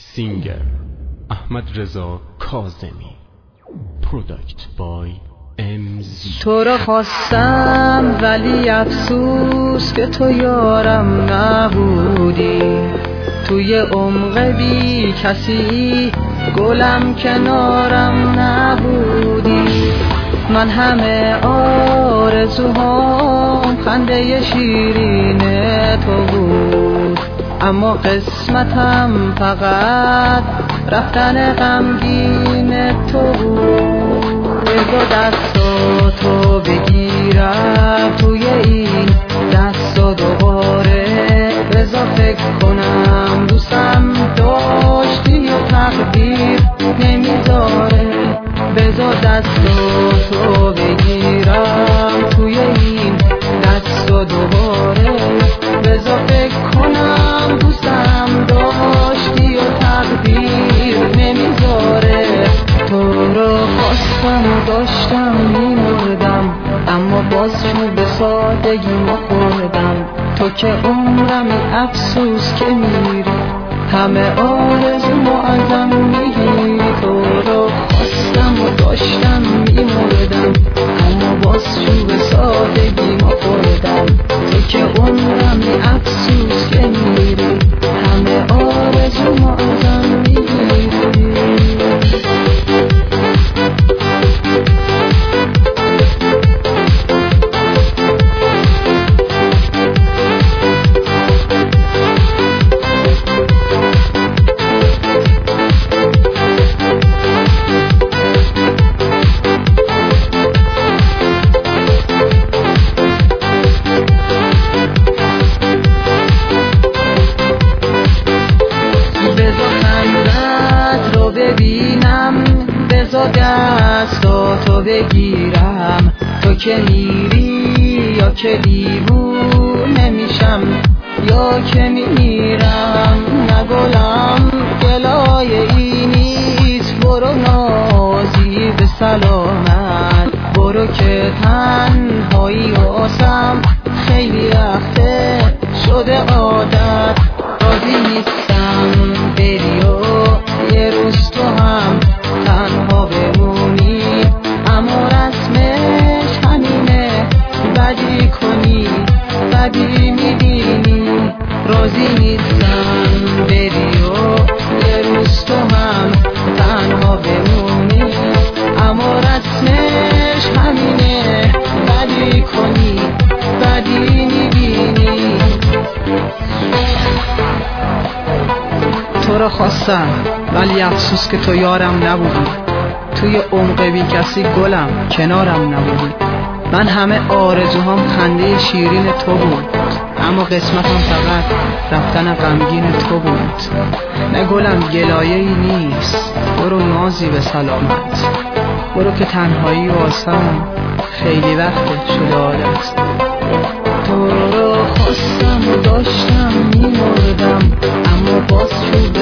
سینگر احمد رضا کاظمی. پروداکت بای MZ. تو را خواستم ولی افسوس که تو یارم نبودی، توی عمق بی کسی گلم کنارم نبودی. من همه آرزوهام خنده شیرین تو بود، اما قسمتم فقط رفتن غمگین تو بود. بذار دستاتو بگیرم توی این دستا دوباره، بذار فکر کنم دوستم داشتی و تقدیر نمیذاره. بذار دستاتو بگیرم توی این دستا دوباره، بذار فکر کنم دوستم داشتی و تقدیر نمیذاره. تو رو خواستم و داشتم میمردم، اما باز چوب سادگی خوردم. تو که عمرمی افسوس که میری، همه آرزومو ازم میگیری. تو رو خواستم و داشتم میمردم، اما باز چوب سادگی خوردم. تو که عمرمی افسوس که میری، همه آرزومو ازم میگیری. بذار دستاتو بگیرم، تو که میری یا که دیوونه میشم یا که میمیرم. نگلم گلای ای نیست، برو نازی به سلامت، برو که تنهایی واسم خیلی وقته شده عادت. راضی نیستم بری و یه روز تو هم تنها بمونی، اما رسمش همینه، بدی کنی بدی میبینی. راضی نیستم بری و یه روز تو هم تنها بمونی، اما رسمش همینه، بدی کنی بدی میبینی. تو رو خواستم ولی افسوس که تو یارم نبودی، توی عمق بی کسی گلم کنارم نبودی. من همه آرزوهام خنده شیرین تو بود، اما قسمتم فقط رفتن غمگین تو بود. نه گلم گلایه ای نیست، برو نازی به سلامت، برو که تنهایی واسم خیلی وقت شده عادت. تو رو خواستم و داشتم میمردم، اما باز شد